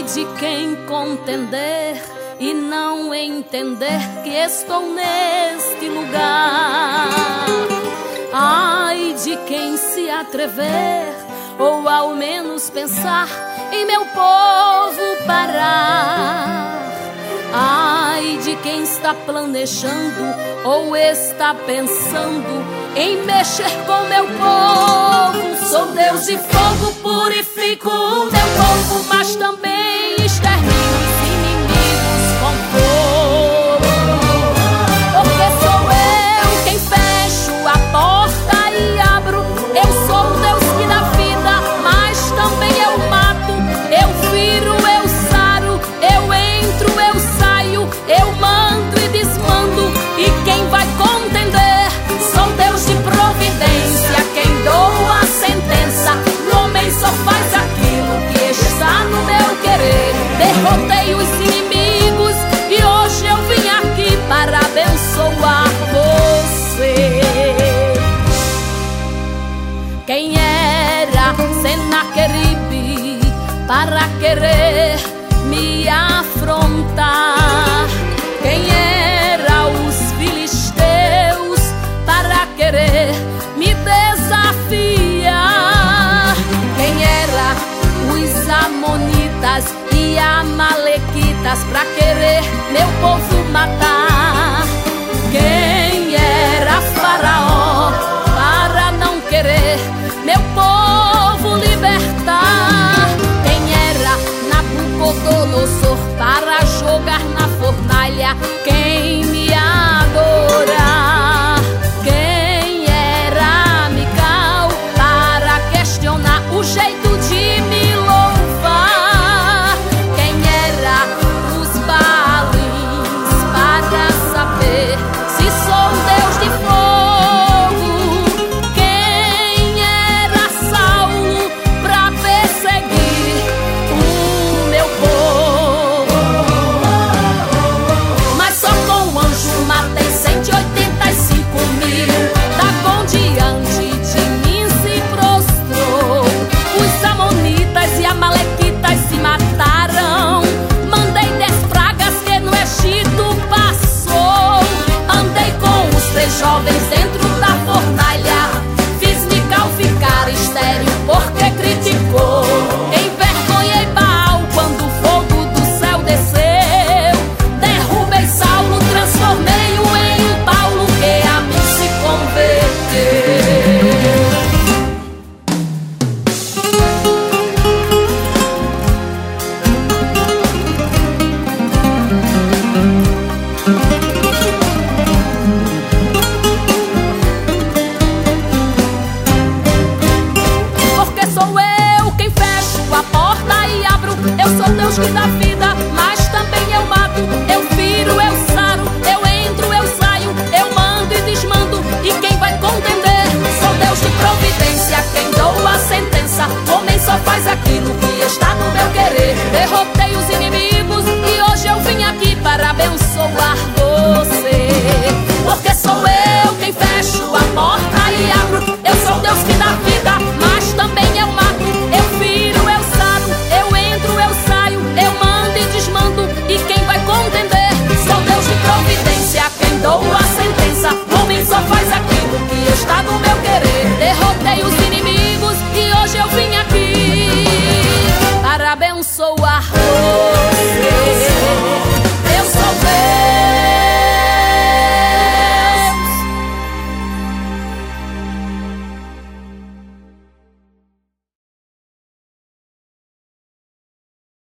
de quem contender e não entender que estou neste lugar. Ai de quem se atrever, ou ao menos pensar em meu povo parar. Ai de quem está planejando ou está pensando em mexer com meu povo. Sou Deus de fogo, purifico o meu povo, mas também extermino os inimigos com fogo. Porque sou eu quem fecho a porta e abro. Eu sou o Deus que dá vida, mas também eu mato. Eu viro, eu saro, eu entro, eu saio, eu mando e desmando. E quem vai contender? Sou Deus de providência, quem dou a sentença. O homem só faz aquilo que está no meu querer. Derrotei os inimigos e hoje eu vim aqui para abençoar você. Quem era Senaqueribe para querer me afrontar? Quem era os filisteus para querer me desafiar? Quem era os amonitas e amalequitas para querer meu povo matar? Quem era Faraó para não querer meu povo libertar? Quem era Nabucodonosor para jogar na fornalha quem me adorar? Quem era Mical para questionar o jeito de me louvar? Quem era os Baalins para saber se sou Deus de fogo? Quem era Saulo para perseguir o meu povo? Mas só com o anjo matei 185.000. Dagon diante de mim se prostrou. Os amonitas e amalequitas se mataram. Mandei 10 pragas que no Egito passou. Andei com os 3 jovens dentro da fornalha. Fiz Mical ficar estéril porque criticou. Envergonhei Baal quando o fogo do céu desceu. Derrubei Saulo, transformei-o em um Paulo que a mim se converteu. Porque sou eu quem fecho a porta e abro. Eu sou Deus que dá vida, mas também eu mato. Eu viro, eu saro, eu entro, eu saio, eu mando e desmando. E quem vai contender? Sou Deus de providência, quem dou a sentença. O homem só faz aquilo que está no meu querer. Derrotei